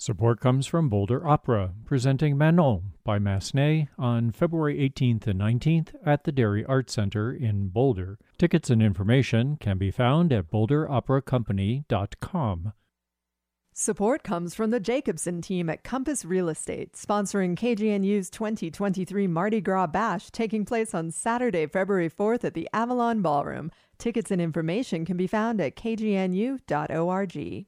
Support comes from Boulder Opera, presenting Manon by Massenet on February 18th and 19th at the Dairy Arts Center in Boulder. Tickets and information can be found at boulderoperacompany.com. Support comes from the Jacobson team at Compass Real Estate, sponsoring KGNU's 2023 Mardi Gras Bash, taking place on Saturday, February 4th at the Avalon Ballroom. Tickets and information can be found at kgnu.org.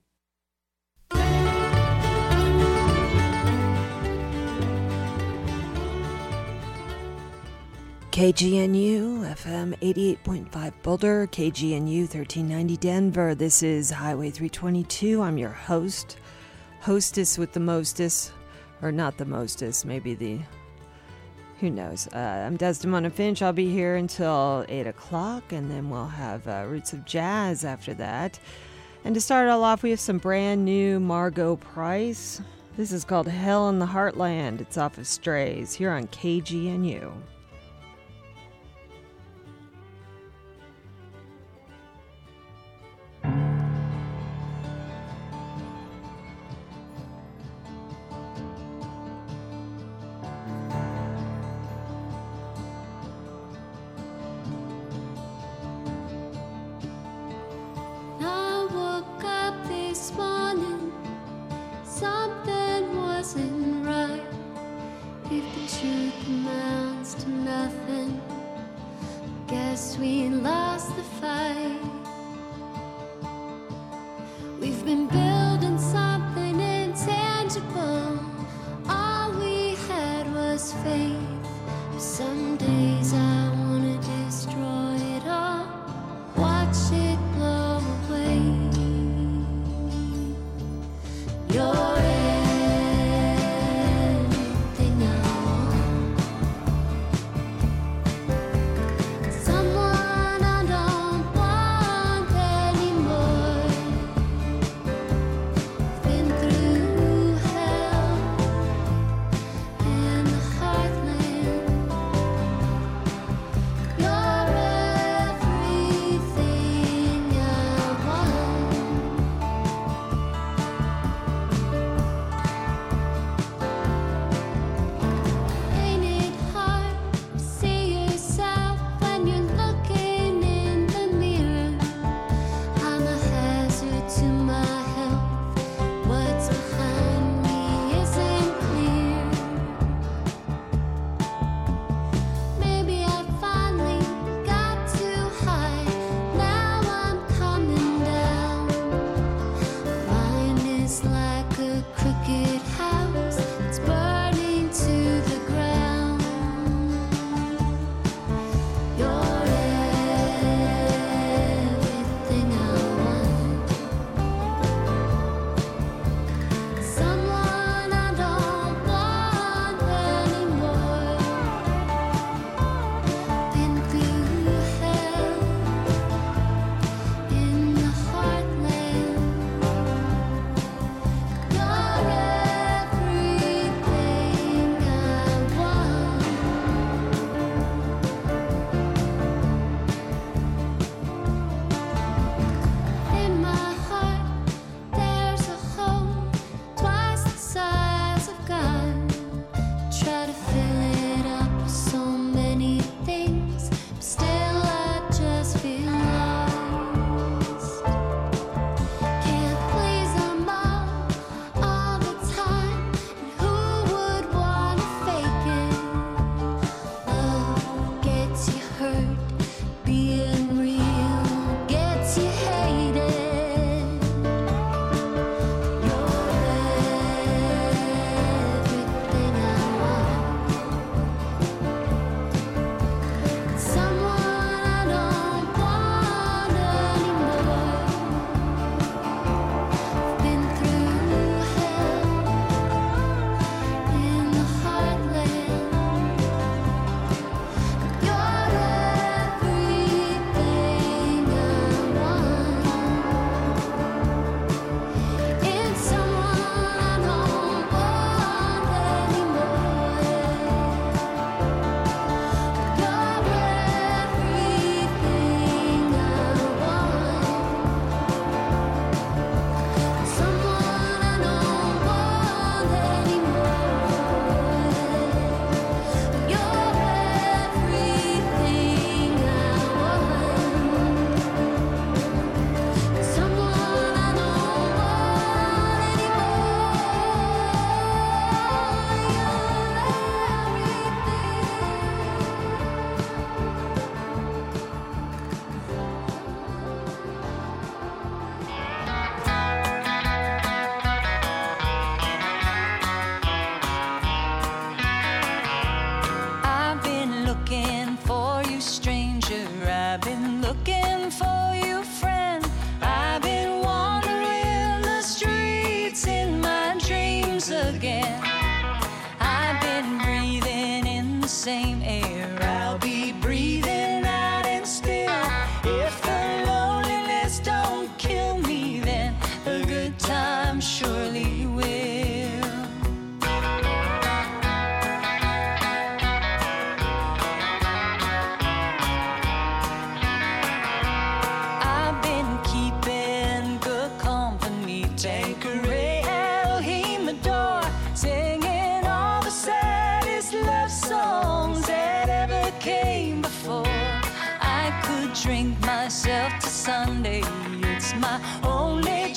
KGNU FM 88.5 Boulder, KGNU 1390 Denver. This is Highway 322. I'm your hostess with the mostest, or not the mostest, maybe the, who knows. I'm Desdemona Finch. I'll be here until 8 o'clock, and then we'll have Roots of Jazz after that. And to start it all off, we have some brand new Margot Price. This is called Hell in the Heartland. It's off of Strays here on KGNU.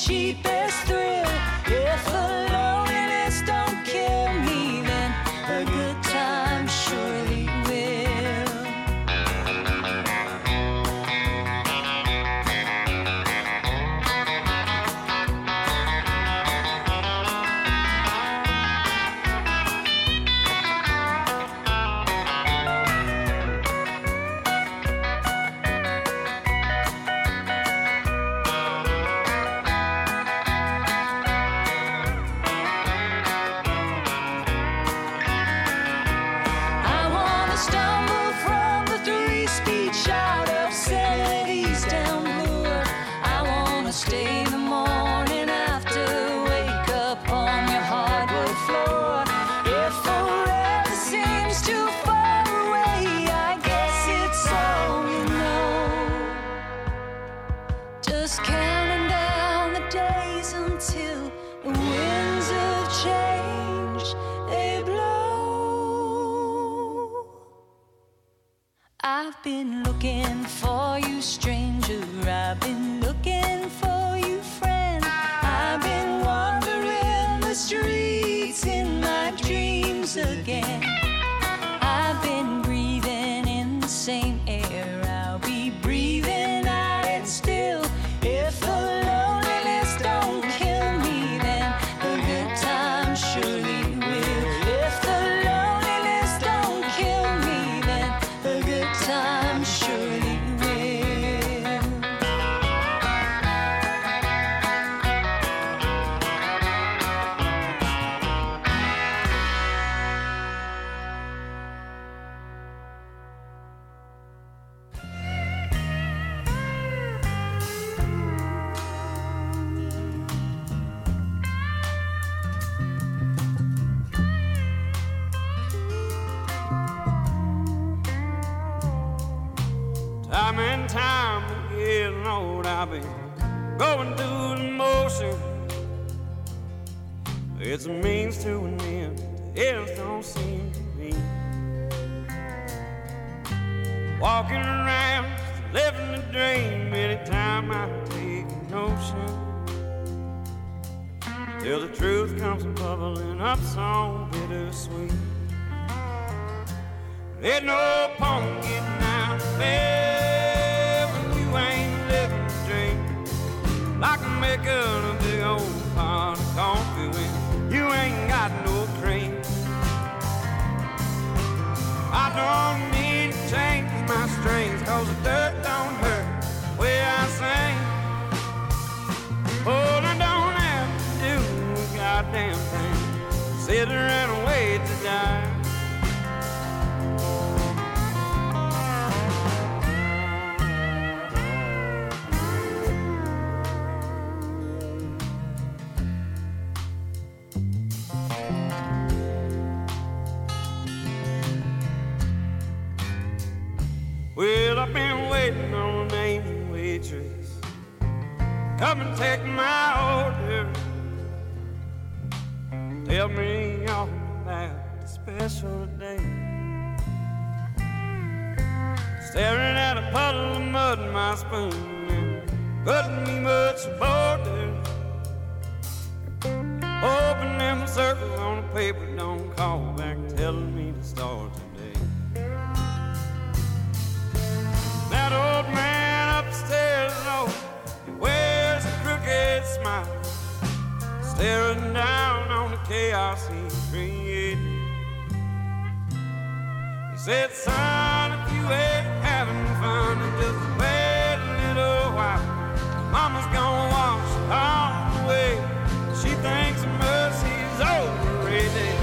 cheapest thrill. If the loneliness don't kill me, then a good time surely will. I've been looking for you, stranger. I've been looking for you, friend. I've been wandering the streets in my dreams again. I've been breathing in the same air. I'll be breathing out it still. If the loneliness don't kill me, then the good times surely will. If the loneliness don't kill me, then the good times surely will. Time and time again, Lord, I've been going through the motion. It's a means to an end, it don't seem to me. Walking around, living the dream, anytime I take a notion. Till the truth comes bubbling up so bittersweet. There's no point getting out of bed when you ain't living the dream. Like making a big old pot of coffee when you ain't got no cream. I don't need to change my strings, cause the dirt don't hurt the way I sing. Oh, I don't have to do a goddamn thing, sit around and wait to die. Well, I've been waiting on a name waitress. Come and take my order. Tell me all about the special day. Staring at a puddle of mud in my spoon and couldn't be much border. Open them circles on the paper, don't call back telling me to start today. That old man upstairs, oh, he wears a crooked smile, staring down on the chaos he created. He said, son, if you ain't having fun, then just wait a little while. Mama's gonna wash it all away. She thinks mercy's overrated.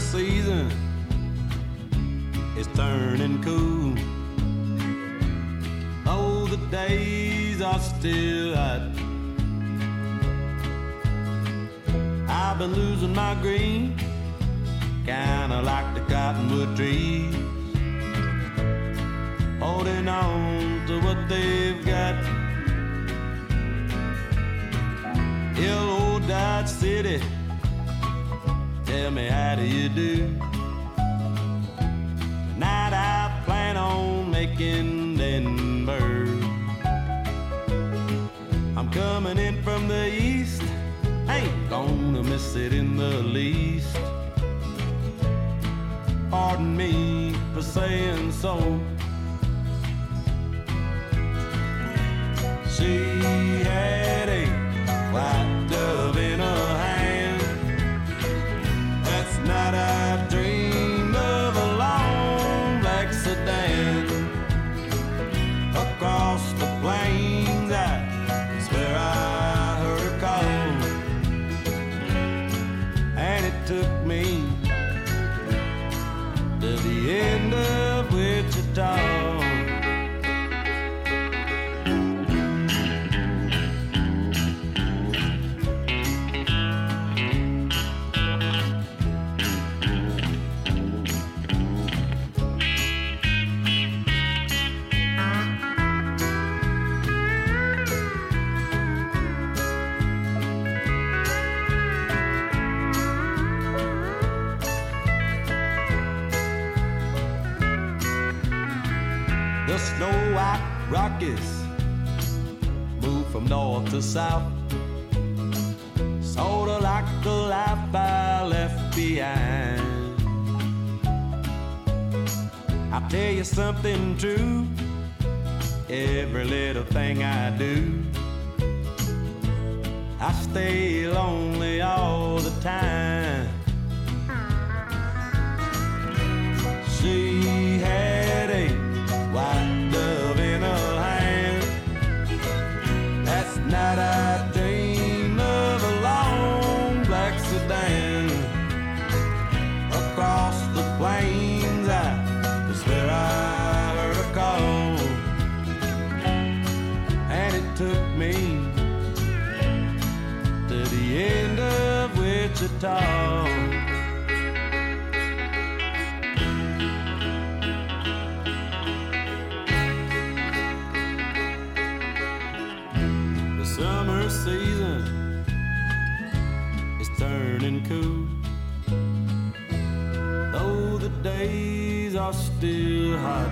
season is turning cool. Oh, the days are still hot. I've been losing my green, kinda like the cottonwood trees, holding on to what they've got. Ill old Dodge City, tell me how do you do? Tonight I plan on making Denver. I'm coming in from the east, ain't gonna miss it in the least. Pardon me for saying so. She had a white dove in her hand. That's not I dream of a long black sedan. Across the plains I swear I heard her call, and it took me to the end of Wichita. The snow-white Rockies moved from north to south, sorta like the life I left behind. I'll tell you something true, every little thing I do, I stay lonely all the time. She had a white dove in her hand. That's night I dream of a long black sedan. Across the plains I swear I heard her call, and it took me to the end of Wichita. Summer season is turning cool, though the days are still hot.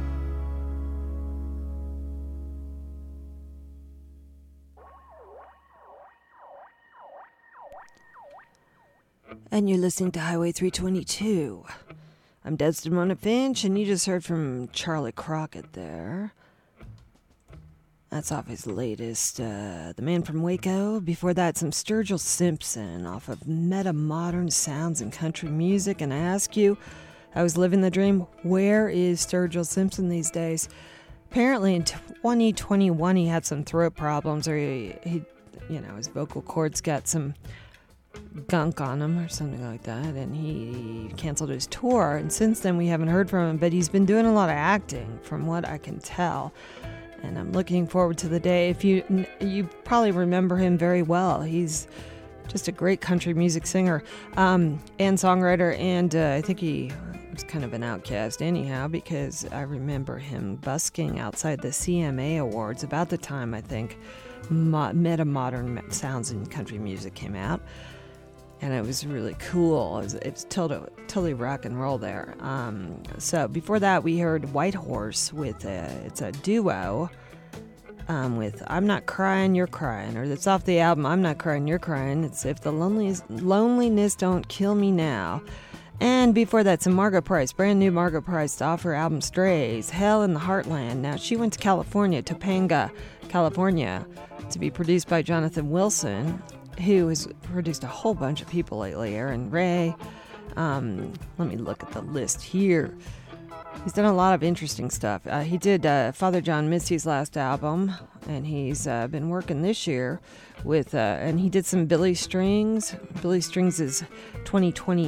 And you're listening to Highway 322. I'm Desdemona Finch, and you just heard from Charlie Crockett there. That's off his latest, The Man from Waco. Before that, some Sturgill Simpson off of Meta Modern Sounds and Country Music. And I ask you, I was living the dream, where is Sturgill Simpson these days? Apparently in 2021 he had some throat problems, or he his vocal cords got some gunk on him or something like that, and he canceled his tour. And since then we haven't heard from him, but he's been doing a lot of acting from what I can tell. And I'm looking forward to the day. If you probably remember him very well. He's just a great country music singer and songwriter, and I think he was kind of an outcast anyhow, because I remember him busking outside the CMA Awards about the time I think Meta Modern Sounds in Country Music came out. And it was really cool. It's totally rock and roll there. So before that, we heard White Horse with it's a duo with I'm Not Crying, You're Crying, or it's off the album I'm Not Crying, You're Crying. It's If the Loneliness Don't Kill Me Now. And before that, some Margaret Price, brand new Margaret Price off her album Strays, Hell in the Heartland. Now, she went to California, Topanga, California, to be produced by Jonathan Wilson, who has produced a whole bunch of people lately. Aaron Ray. Let me look at the list here. He's done a lot of interesting stuff. He did Father John Misty's last album, and he's been working this year with, and he did some Billy Strings. Billy Strings' 2020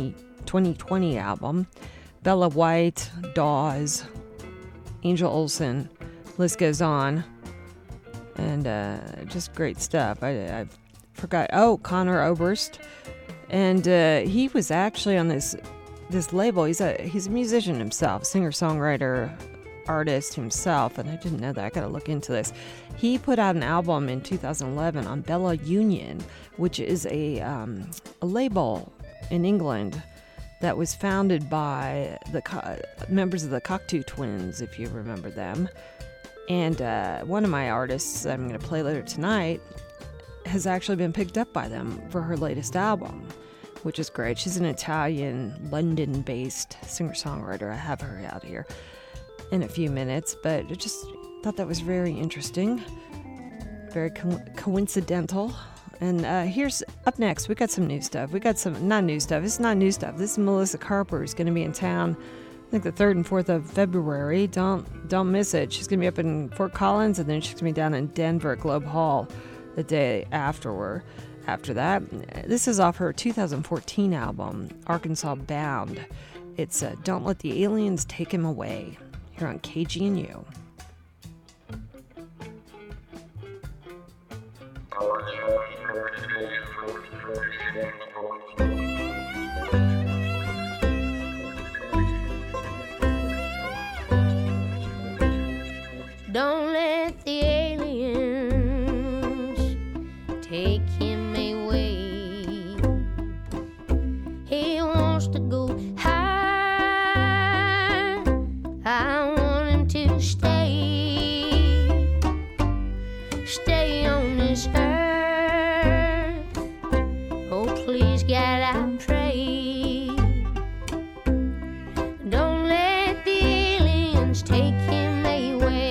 2020 album. Bella White, Dawes, Angel Olsen, list goes on. And just great stuff. I forgot. Oh, Conor Oberst. And he was actually on this label. He's a musician himself, singer-songwriter, artist himself, and I didn't know that. I gotta look into this. He put out an album in 2011 on Bella Union, which is a label in England that was founded by the members of the Cocteau Twins, if you remember them. And one of my artists that I'm going to play later tonight has actually been picked up by them for her latest album, which is great. She's an Italian, London-based singer-songwriter. I have her out here in a few minutes, but I just thought that was very interesting, very coincidental. And here's up next, we got some new stuff. We got some, not new stuff, it's not new stuff. This is Melissa Carper, who's going to be in town, I think the 3rd and 4th of February. Don't miss it. She's going to be up in Fort Collins, and then she's going to be down in Denver at Globe Hall the day after that. This is off her 2014 album, Arkansas Bound. It's Don't Let the Aliens Take Him Away, here on KGNU. Don't let the aliens take him away. He wants to go high. I want him to stay on this earth. Oh, please, God, I pray. Don't let the aliens take him away.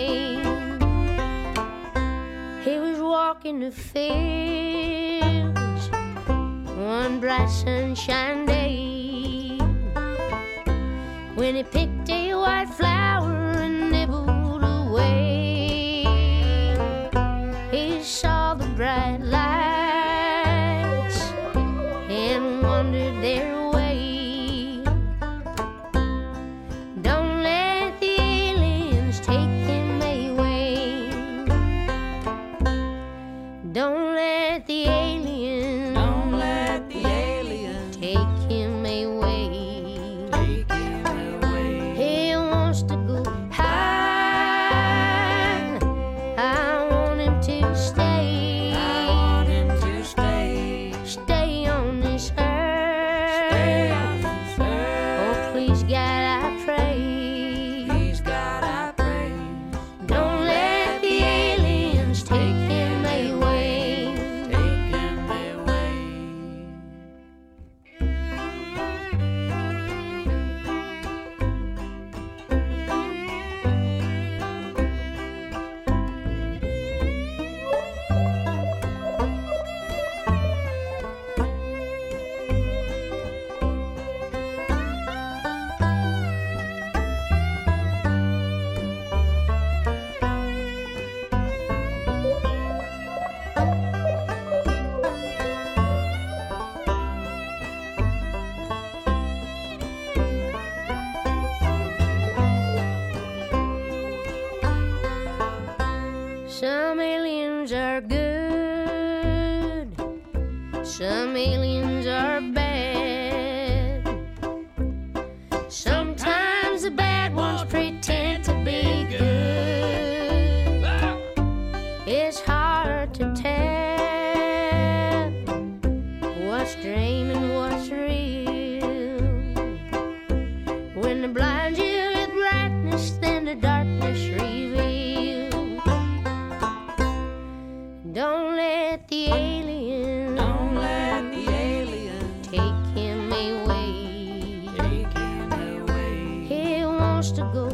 He was walking the fields one bright sunshine day when he picked a white flower and nibbled away. He saw the bright lights and wondered their way. Don't let the aliens take him away. Don't let the aliens take him away. He wants to go high. I want him to stay on this earth. Oh, please, God, I pray. Don't let the aliens take him away. Some aliens are good, some aliens are bad. Sometimes the bad ones pretend to be good. It's hard to tell what's dream and what's real. When they blind you with brightness, then the darkness reveals. Don't let the aliens take him away. He wants to go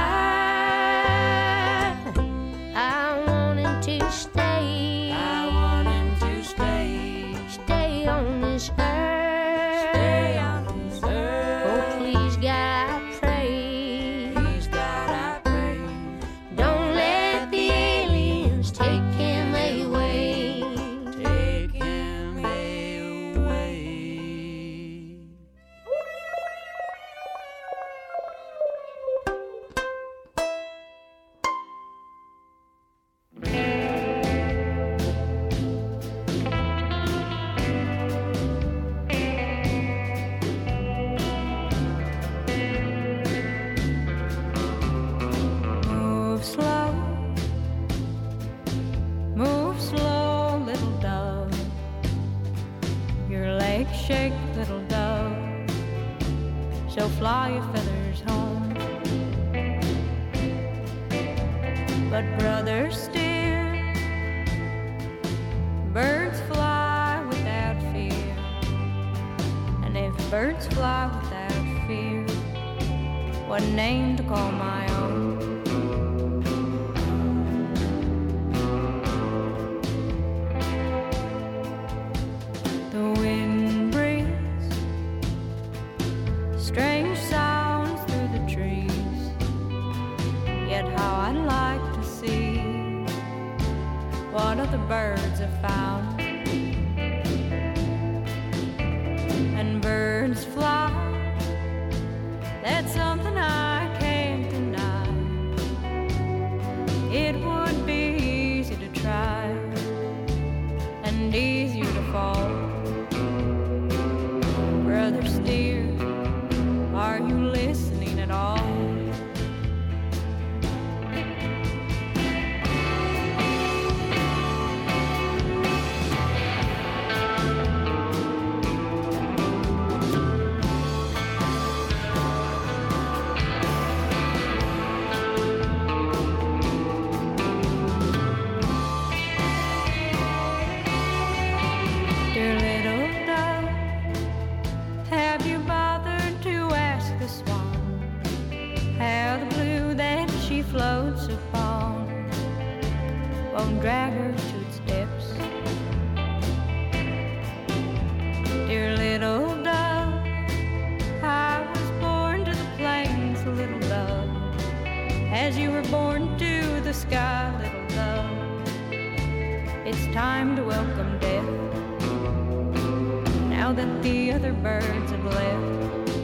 high. I want him to stay on this earth. Shake, shake, little dove, so fly your feathers home. But brother steer, birds fly without fear. And if birds fly without fear, what name to call my own? The wind breathes strange sounds through the trees, yet how I'd like to see what other birds have found. And birds fly, that's something I can't deny. It would be easy to try and easier to fall. Brother steer, are you listening at all? Dear little dove, have you bothered to ask the swan how the blue that she floats upon won't drag her to its depths? Dear little dove, I was born to the plains, little dove, as you were born to the sky, little dove. It's time to welcome death, now that the other birds have left.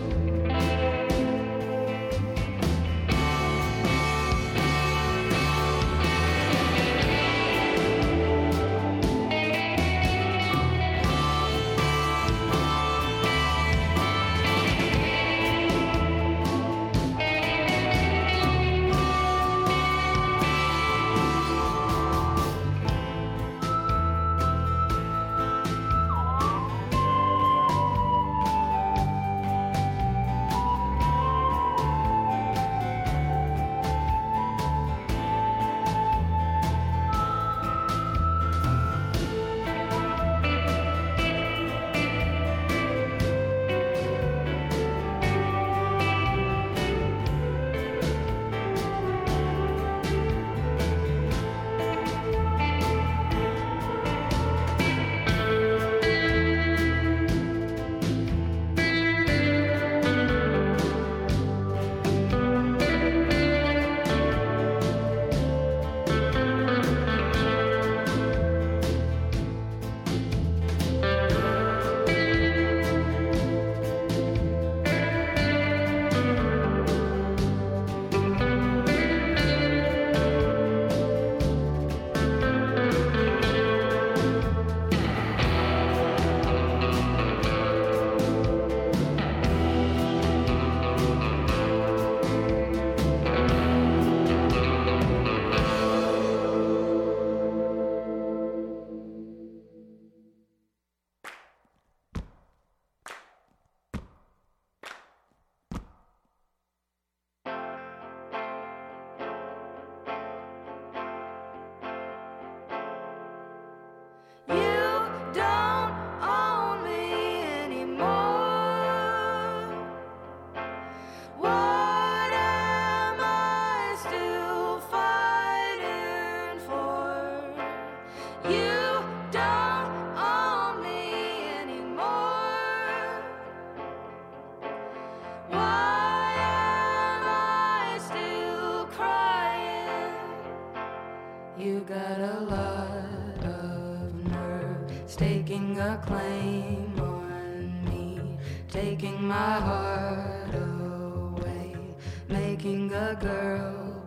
You got a lot of nerve, staking a claim on me, taking my heart away, making a girl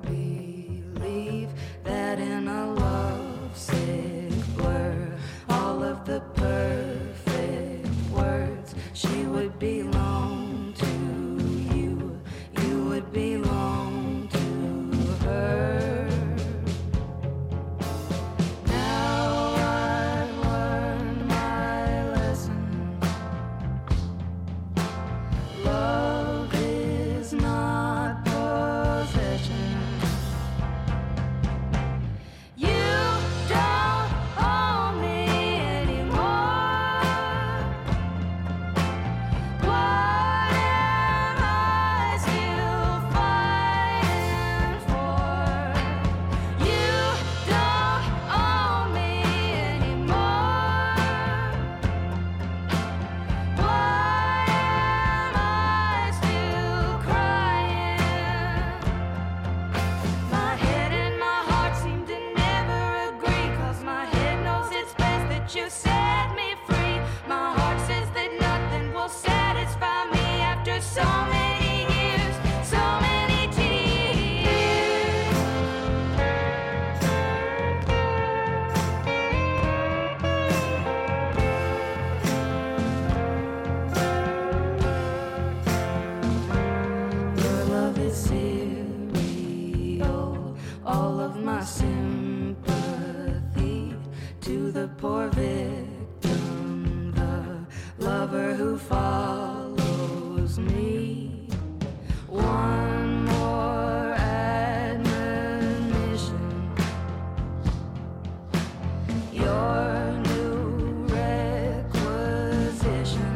believe that in a lovesick blur, all of the perfect words, she would belong to you, you would belong to her. who follows me. One more admonition. Your new requisition.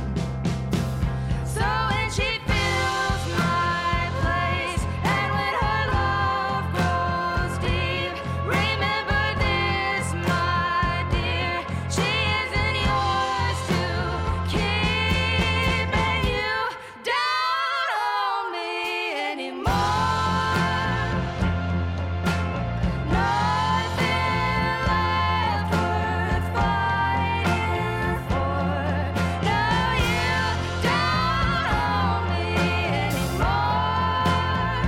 So when she fills my place, and when her love grows deep, remember this, my dear. She isn't yours to keep, and you don't owe me anymore. Nothing left worth fighting for. No, you don't owe me anymore.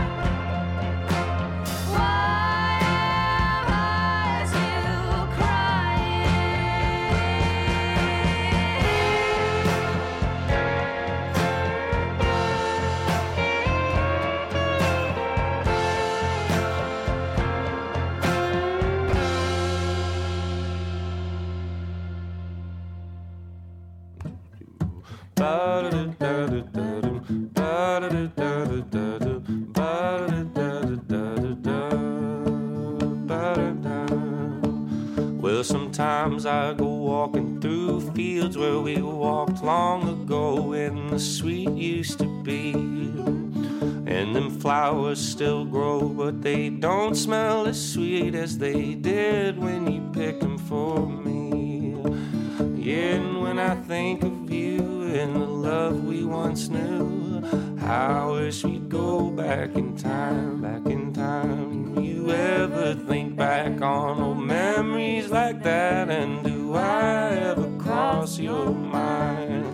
Why am I still Well, sometimes I go walking through fields where we walked long ago when the sweet used to be. And them flowers still grow, but they don't smell as sweet as they did when you picked them for me. Yeah, and when I think of you and the love we once knew, I wish we'd go back in time, back in time. You ever think back on old memories like that? And do I ever cross your mind?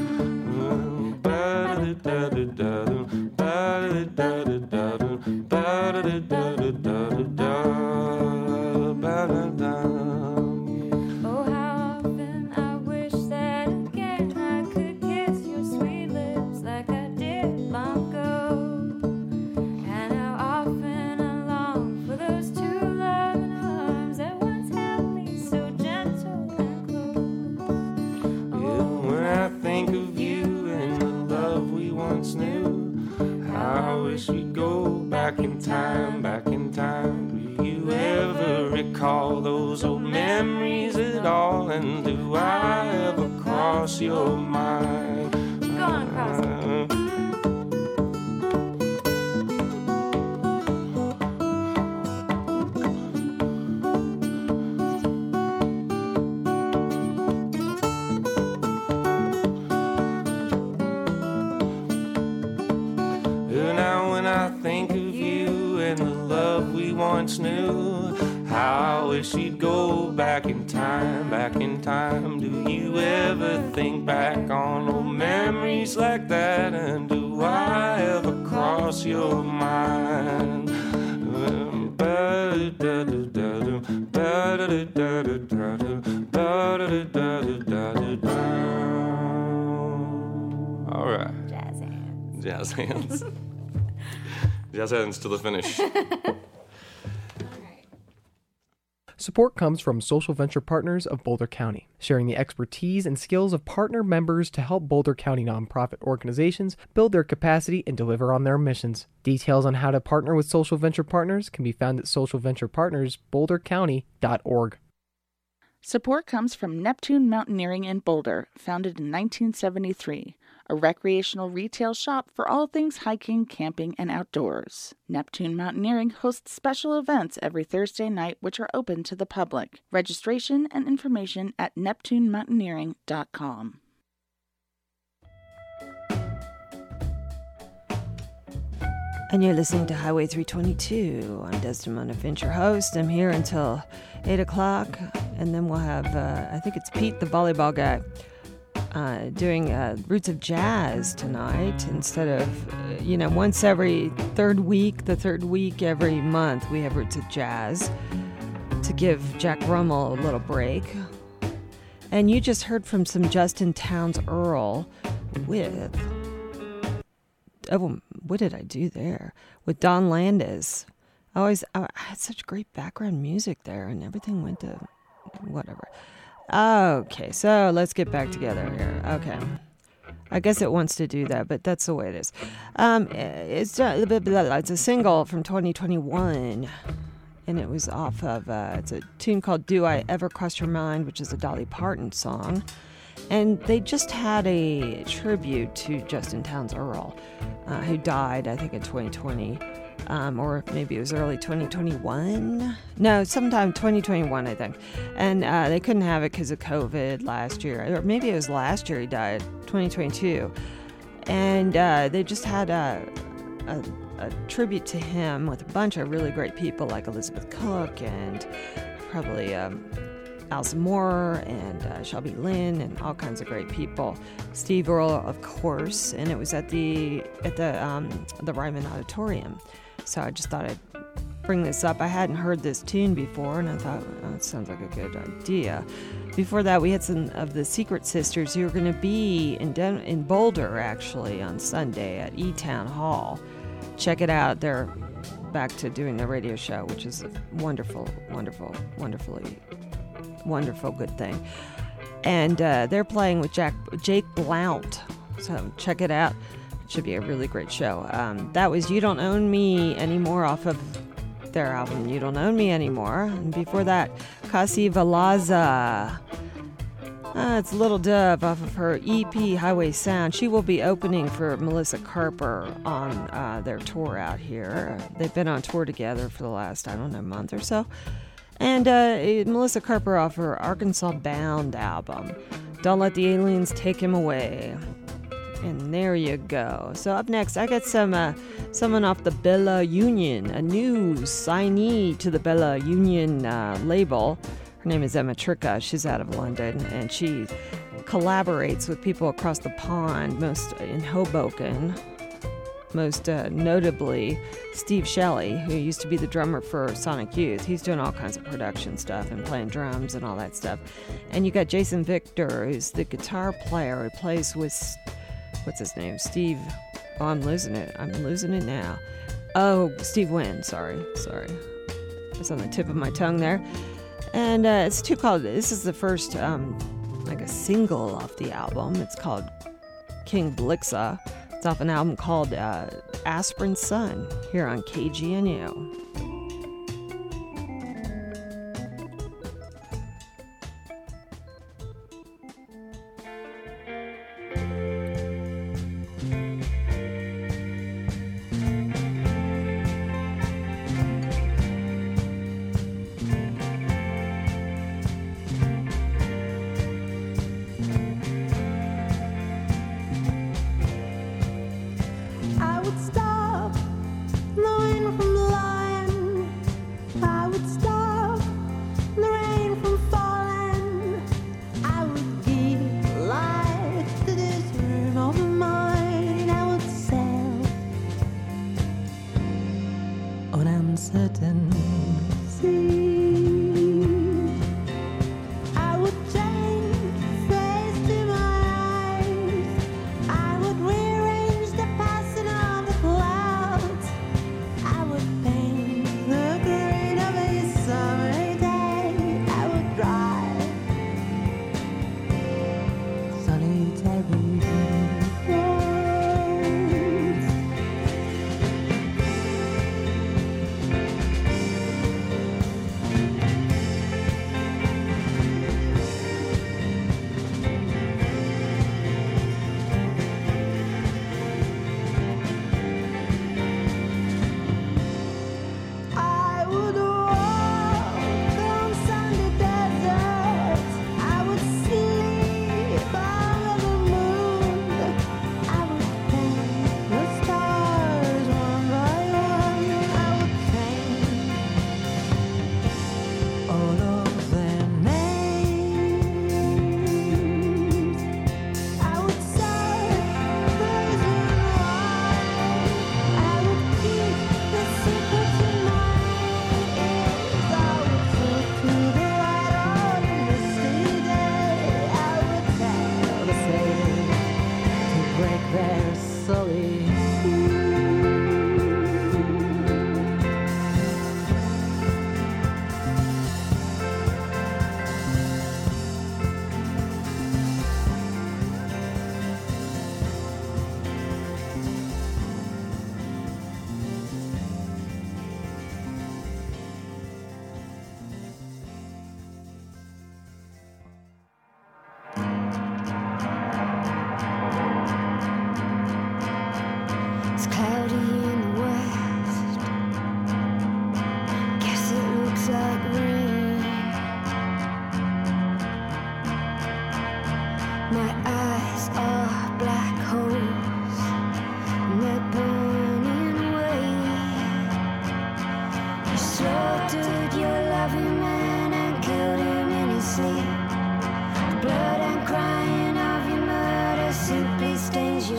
Oh, how often I wish that again I could kiss your sweet lips like I did long ago. And how often I long for those two loving arms that once held me so gentle and close. Yeah, when I think of you and the love we once knew, I wish we'd go back in time, back in time. Do you ever recall those old memories at all? And do I ever cross your mind? Go on, cross it. Now when I think of you and the love we once knew, how I wish you'd go back in time, back in time. Do you ever think back on old memories like that? And do I ever cross your mind? All right. Jazz hands. Jazz hands. Jazz hands to the finish. Support comes from Social Venture Partners of Boulder County, sharing the expertise and skills of partner members to help Boulder County nonprofit organizations build their capacity and deliver on their missions. Details on how to partner with Social Venture Partners can be found at socialventurepartnersbouldercounty.org. Support comes from Neptune Mountaineering in Boulder, founded in 1973, a recreational retail shop for all things hiking, camping, and outdoors. Neptune Mountaineering hosts special events every Thursday night which are open to the public. Registration and information at neptunemountaineering.com. And you're listening to Highway 322. I'm Desdemona Finch, your host. I'm here until 8 o'clock, and then we'll have, I think it's Pete, the volleyball guy, doing Roots of Jazz tonight instead of, once every third week every month, we have Roots of Jazz to give Jack Rummel a little break. And you just heard from some Justin Townes Earl with... Oh, what did I do there? With Don Landis. I had such great background music there, and everything went to whatever. Okay, so let's get back together here. Okay. I guess it wants to do that, but that's the way it is. It's a single from 2021, and it was off of, it's a tune called Do I Ever Cross Your Mind, which is a Dolly Parton song. And they just had a tribute to Justin Townes Earle, who died, I think, in 2020. Or maybe it was early 2021. No, sometime 2021, I think. And they couldn't have it because of COVID last year. Or maybe it was last year he died, 2022. And they just had a tribute to him with a bunch of really great people like Elizabeth Cook and probably Alison Moore and Shelby Lynn and all kinds of great people. Steve Earle, of course, and it was at the Ryman Auditorium. So I just thought I'd bring this up. I hadn't heard this tune before, and I thought, oh, it sounds like a good idea. Before that, we had some of the Secret Sisters who are going to be in Boulder, actually, on Sunday at E-Town Hall. Check it out. They're back to doing their radio show, which is a wonderful, wonderfully wonderful good thing. And they're playing with Jake Blount. So check it out. Should be a really great show. That was You Don't Own Me Anymore off of their album You Don't Own Me Anymore. And before that, Kasi Valaza. It's Little Dove off of her EP Highway Sound. She will be opening for Melissa Carper on their tour out here. They've been on tour together for the last, month or so. And Melissa Carper off her Arkansas Bound album. Don't Let the Aliens Take Him Away. And there you go. So up next, I got someone off the Bella Union, a new signee to the Bella Union label. Her name is Emma Tricca. She's out of London, and she collaborates with people across the pond, most in Hoboken. Most notably, Steve Shelley, who used to be the drummer for Sonic Youth. He's doing all kinds of production stuff and playing drums and all that stuff. And you got Jason Victor, who's the guitar player who plays with... what's his name? Steve. Oh, I'm losing it now. Oh, Steve Wynn. Sorry. It's on the tip of my tongue there. And it's called. This is the first, like a single off the album. It's called King Blixa. It's off an album called Aspirin Sun here on KGNU.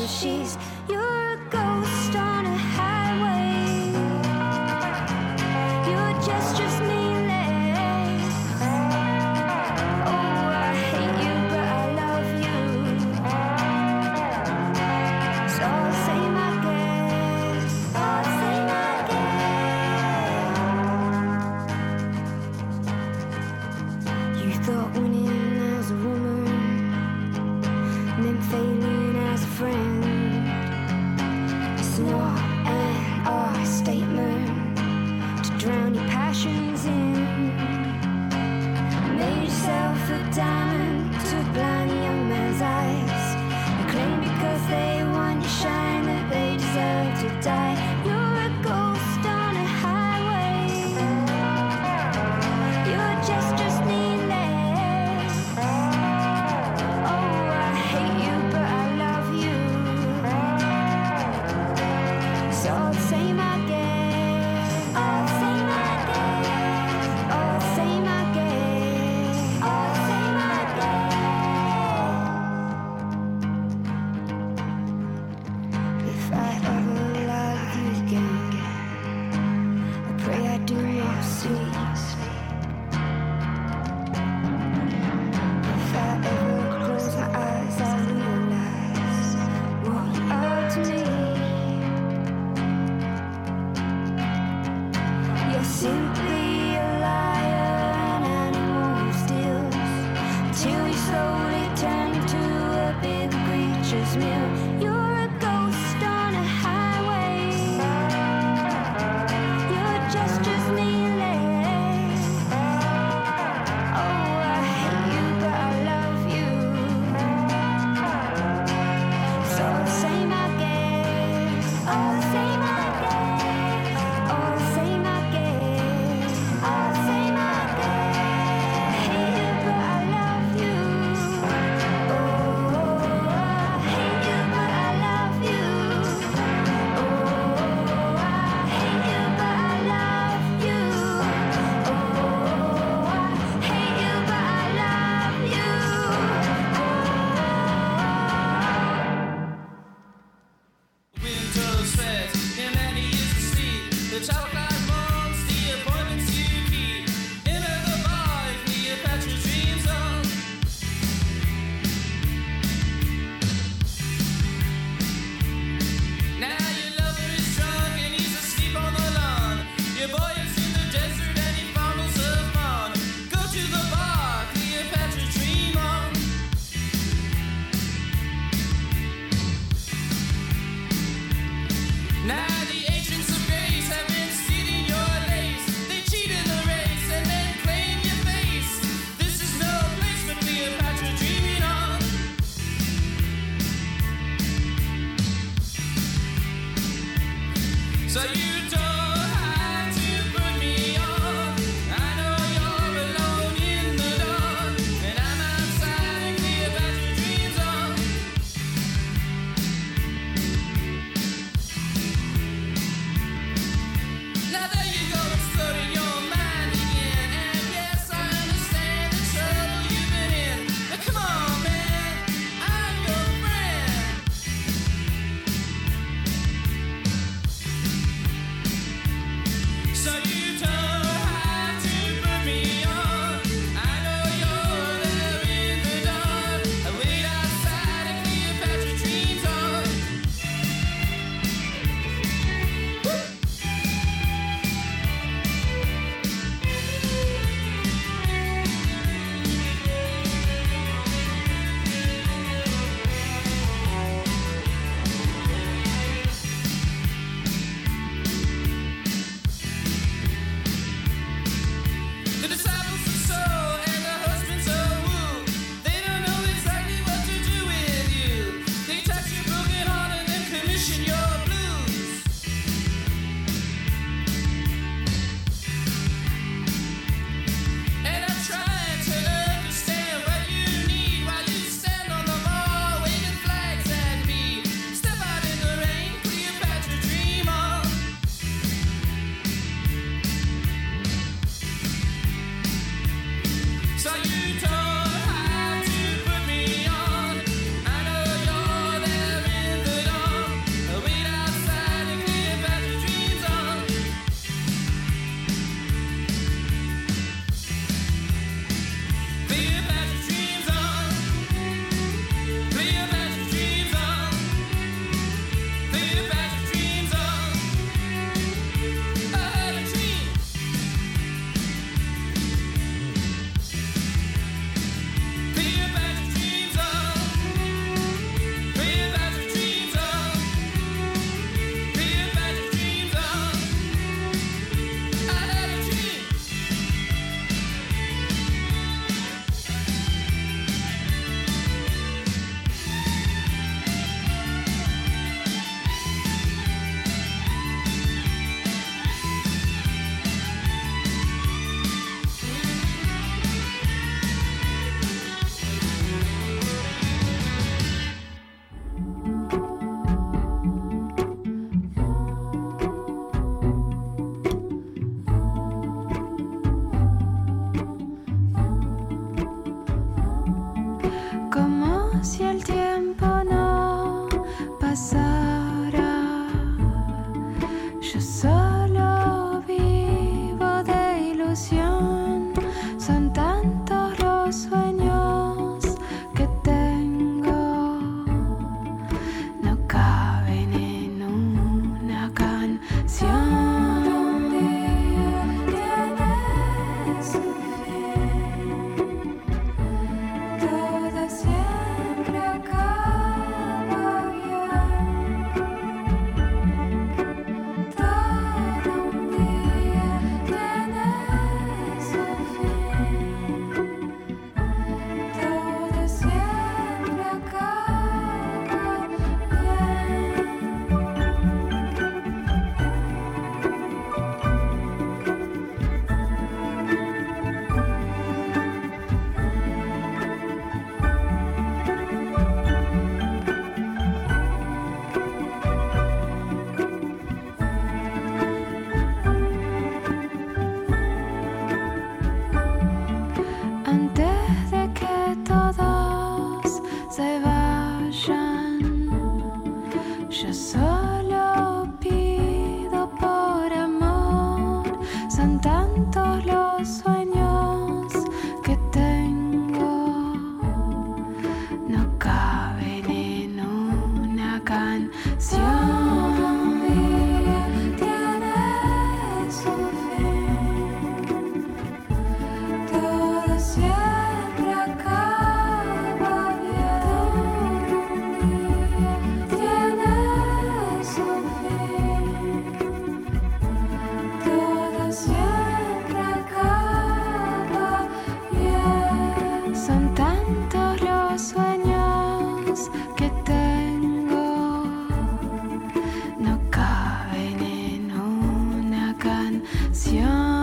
she's, you're a ghost on a highway. Your gestures meaningless. Oh, I hate you, but I love you. So I'll say my guess. I'll say my guess. You thought winning as a woman meant failing as a friend. It's not an art statement to drown your passions in. Made yourself a diamond to blind a young man's eyes. You claim because they want you shine that they deserve to die. You're a ghost on a highway. Your gestures meaningless. Oh, I hate you, but I love you. So I'll say my guess. I'll say my guess. I'll say my guess. I'll say my guess. If I ever love you again, I pray I do not sleep. If I ever close my eyes, I realize what you are to me. You're simply a liar, an animal who steals, till you slowly turn to a big creature's meal. You're a ghost on a highway. Your gestures meaningless. Oh, I hate you, but I love you. So I'll say my guess. I'll say my guess. I'll say my guess. I'll say my guess. I hate you, but I love you. Oh, I hate you, but I love you. Oh, I hate you, but I love you. Oh, I hate you, but I love you. Winter's fast, and that he is asleep. The childlike moms, the appointments you keep. Enter the bar, Cleopatra dreams on. Now your lover is drunk and he's asleep on the lawn. Your boy is in the desert and he fondles her fawn. Go to the bar, Cleopatra dream on. Now the agents of grace have been stealing your lace. They cheat in the race and then claim your face. This is no place for Cleopatra dreaming on. So you don't have to put me on. I know you're alone in the dawn, and I'm outside and Cleopatra dreams on. Now there you go, exploding your mind again. And yes, I understand the trouble you've been in. Now come on, man, I'm your friend. Solo pido por amor, son tantos los sueños que tengo, no caben en una canción. Tiene su fin, todo siempre acaba bien. Tiene su fin, todo siempre acaba bien. Son tantos los sueños que tengo, no caben en una canción.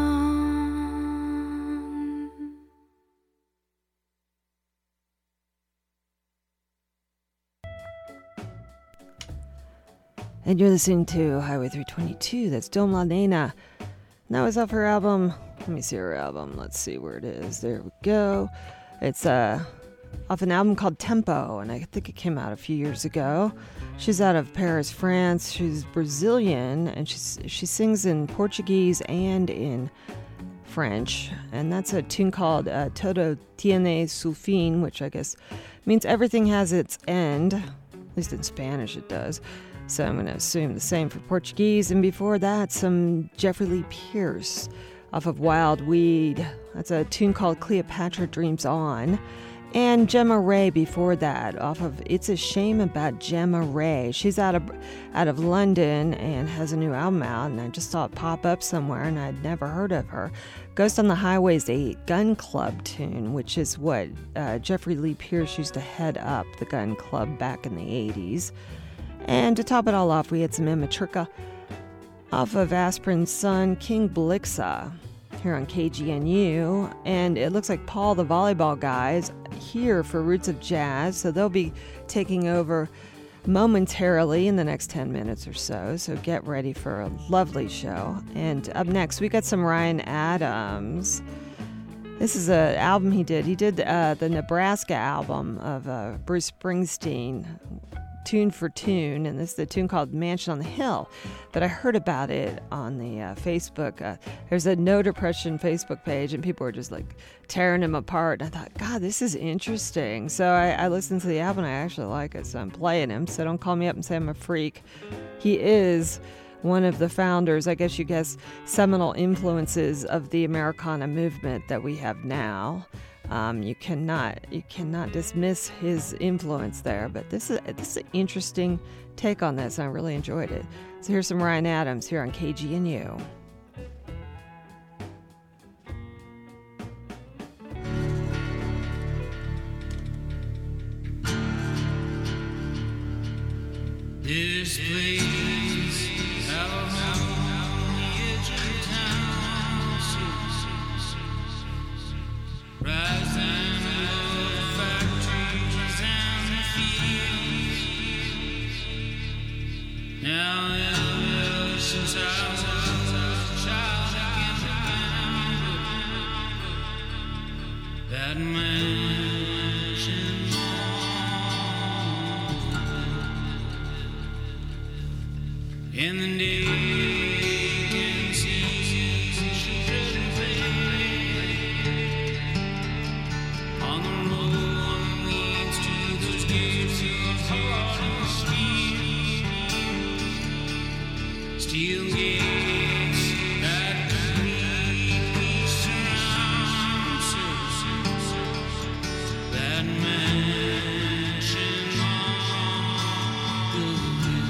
And you're listening to Highway 322. That's Dom La Nena. That was off her album. Let me see her album. Let's see where it is. There we go. It's off an album called Tempo, and I think it came out a few years ago. She's out of Paris, France. She's Brazilian, and she sings in Portuguese and in French. And that's a tune called Todo Tiene Su Fin, which I guess means everything has its end. At least in Spanish it does. So I'm going to assume the same for Portuguese. And before that, some Jeffrey Lee Pierce off of Wild Weed. That's a tune called Cleopatra Dreams On. And Gemma Ray before that off of It's a Shame About Gemma Ray. She's out of London and has a new album out, and I just saw it pop up somewhere, and I'd never heard of her. Ghost on the Highway's a Gun Club tune, which is what Jeffrey Lee Pierce used to head up the Gun Club back in the 80s. And to top it all off, we had some Emma Tricka off of Aspirin's son, King Blixa, here on KGNU. And it looks like Paul the volleyball guy is here for Roots of Jazz, so they'll be taking over momentarily in the next 10 minutes or so. So get ready for a lovely show. And up next, we got some Ryan Adams. This is an album he did. He did the Nebraska album of Bruce Springsteen, tune for tune, and this is the tune called Mansion on the Hill. But I heard about it on the Facebook. There's a No Depression Facebook page, and people were just like tearing him apart. And I thought, God, this is interesting. So I listened to the album, and I actually like it, so I'm playing him. So don't call me up and say I'm a freak. He is one of the founders, I guess you guess, seminal influences of the Americana movement that we have now. You cannot dismiss his influence there, but this is an interesting take on this. I really enjoyed it. So here's some Ryan Adams here on KGNU. This place out on the edge of town, rise and the factories and the fields. Now ever since I was a child, I can remember that mansion. In the day can see children play on the road that leads to those gates of heart and steel, steel gates that completely surround that mansion on the hill.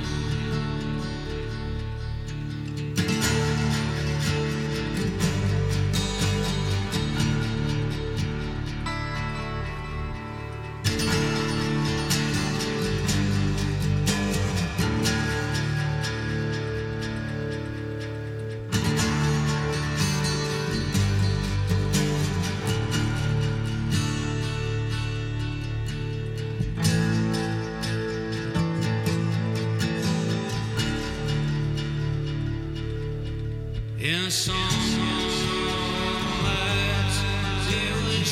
In a song lights, they would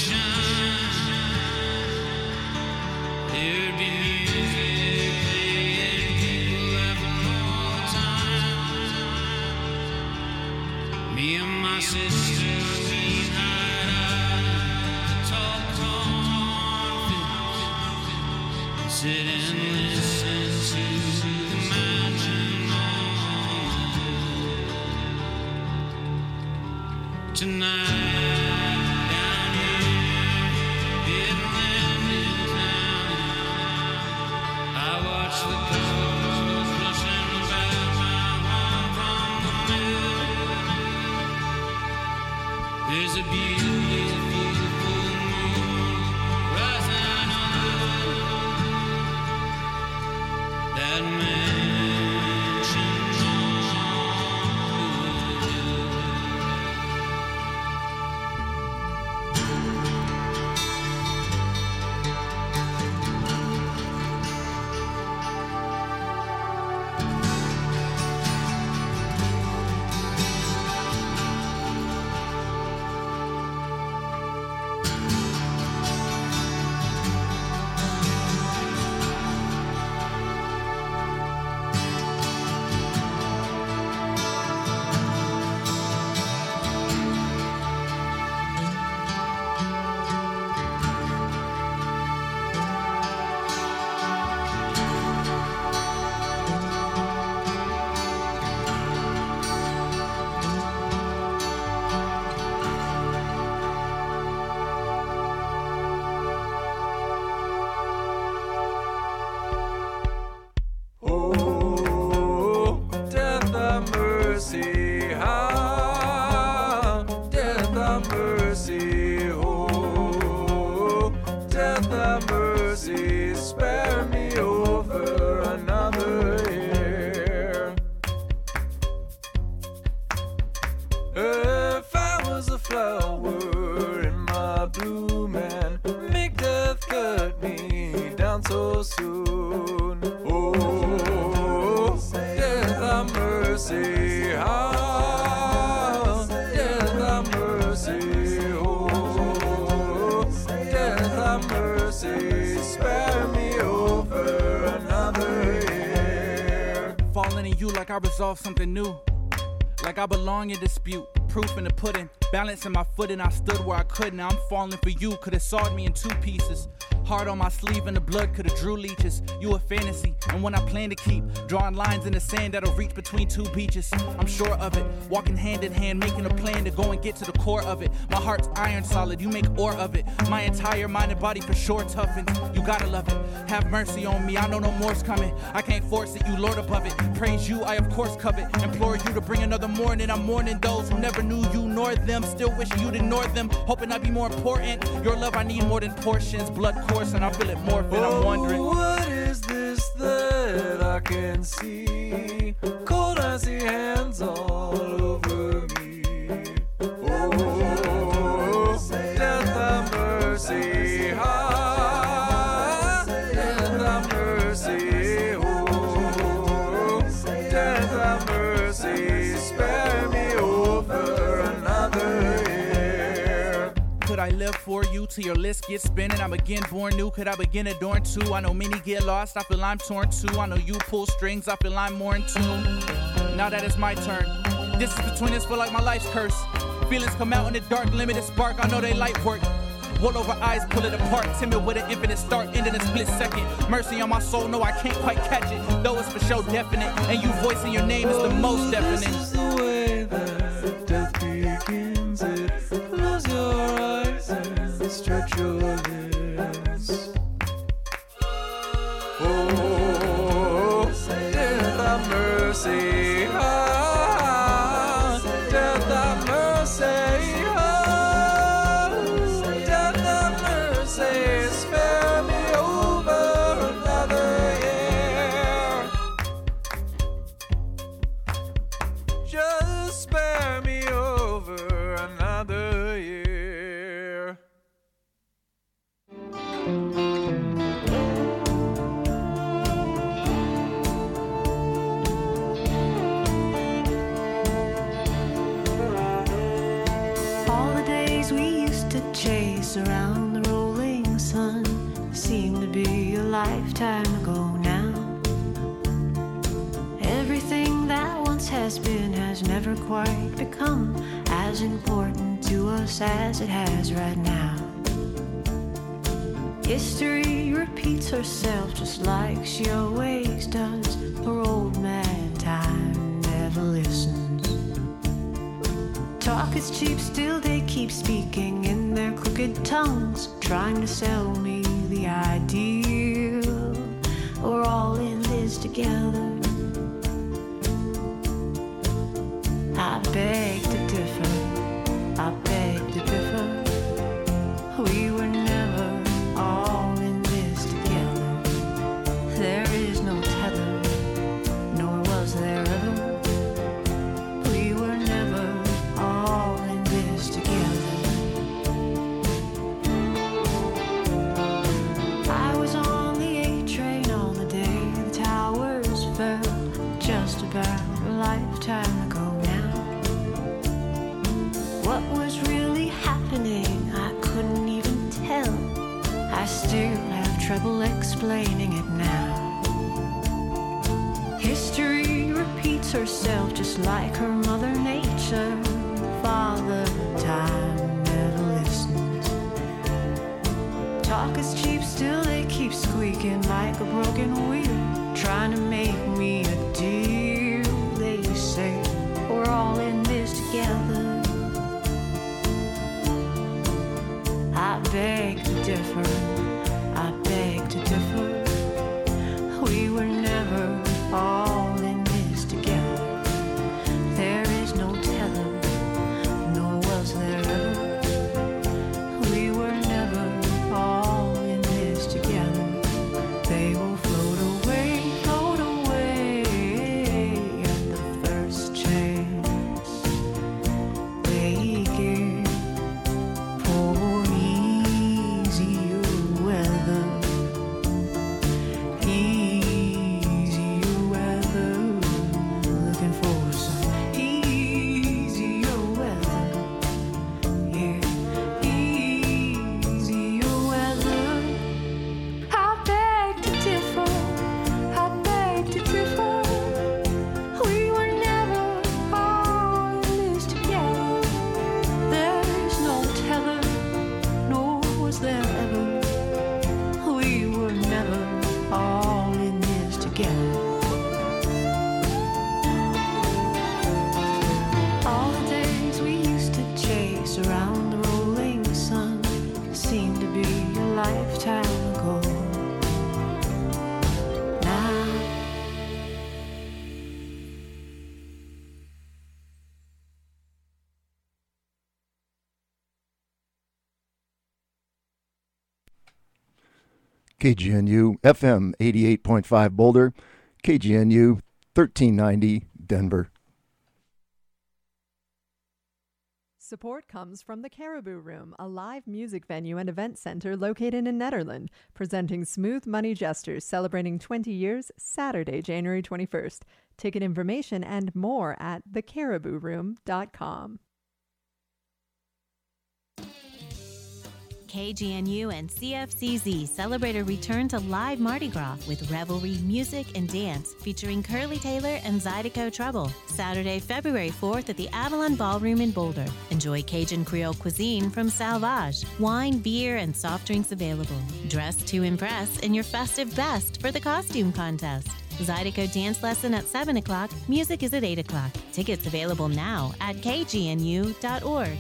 shine. There'd be music playing Like I resolved something new, like I belong in dispute. Proof in the pudding, balancing my footing. I stood where I could, now I'm falling for you. Could've sawed me in two pieces. Heart on my sleeve and the blood could've drew leeches. You a fantasy, and one I plan to keep. Drawing lines in the sand that'll reach between two beaches. I'm sure of it, walking hand in hand, making a plan to go and get to the core of it. My heart's iron solid, you make ore of it. My entire mind and body for sure toughens. You gotta love it, have mercy on me. I know no more's coming, I can't force it, you Lord above it. Praise you, I of course covet. Implore you to bring another morning. I'm mourning those who never knew you nor them. Still wishing you'd ignore them, hoping I'd be more important. Your love I need more than portions. Blood course and I feel it morphing. I'm wondering, what is this that I can see? Cold icy hands all over me. Oh, death have mercy. Ah, death have mercy. Oh, death have mercy. Spare me over another year. could I live for you till your list gets spinning? I'm again born new, could I begin adorn too? I know many get lost, I feel I'm torn too. I know you pull strings, I feel I'm more in tune. Now that it's my turn, this is the twins, feel like my life's curse. Feelings come out in the dark, limited spark, I know they light work. Wool over eyes, pull it apart, timid with an infinite start, ending a split second. Mercy on my soul, no I can't quite catch it, though it's for sure definite, and you voicing your name is the most definite. This is the way that death begins it. Close your eyes and stretch your lips. Oh, death have mercy. Ah, death have mercy. Spare me over another year. Just spare me over another year. All the days we used to chase around the rolling sun seem to be a lifetime ago now. Everything that once has been has never quite become as important to us as it has right now. History repeats herself just like she always does. Her old man time never listens. Talk is cheap, still they keep speaking in their crooked tongues, trying to sell me the ideal. We're all in this together. I beg to differ, I beg to differ. We were never all in this together. There is no tether, nor was there ever. We were never all in this together. I was on the A train on the day the towers fell, just about a lifetime ago now. What was really happening, I couldn't even tell. I still have trouble explaining it now. History repeats herself just like her mother nature. Father time never listens. Talk is cheap, still they keep squeaking like a broken wheel, trying to make me a deal. They say we're all in this together. I beg to differ, I beg to differ. We were never all in this together. There is no tether, nor was there ever. We were never all in this together. They will float away at the first chance they give. For easier weather, looking for some easier weather, yeah, easier weather. I beg to differ, I beg to differ. We were never all in this together. There is no tether, nor was there ever. We were never all in this together. All the days we used to chase around the rolling sun seem to be a lifetime ago. Now KGNU FM 88.5 Boulder, KGNU 1390 Denver. Support comes from the Caribou Room, a live music venue and event center located in Nederland, presenting Smooth Money Jesters celebrating 20 years Saturday, January 21st. Ticket information and more at thecaribouroom.com. KGNU and CFCZ celebrate a return to live Mardi Gras with revelry, music, and dance featuring Curly Taylor and Zydeco Trouble. Saturday, February 4th at the Avalon Ballroom in Boulder. Enjoy Cajun Creole cuisine from Salvage. Wine, beer, and soft drinks available. Dress to impress in your festive best for the costume contest. Zydeco dance lesson at 7 o'clock. Music is at 8 o'clock. Tickets available now at kgnu.org.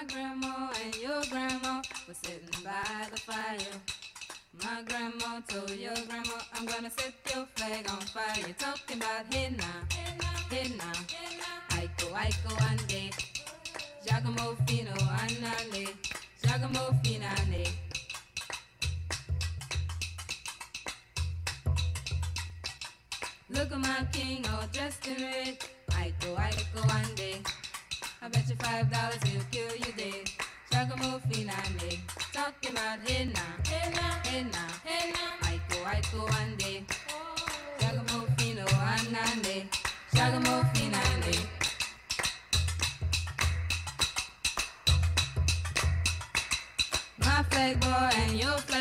grandma and your grandma were sitting by the fire. My grandma told your grandma, I'm gonna set your flag on fire. You're talking about hey now, hey now, Aiko, Aiko, ande, Giacomo Fino, anale, Giacomo Finane. Look at my king all dressed in red. Aiko, Aiko, ande. I bet you $5 he'll kill you dead. Giacomo Finane. Talking about hey now, hey now, hey now, hey now. Aiko, Aiko, ande. Giacomo Fino, anande. Giacomo Finane. My flag boy and your flag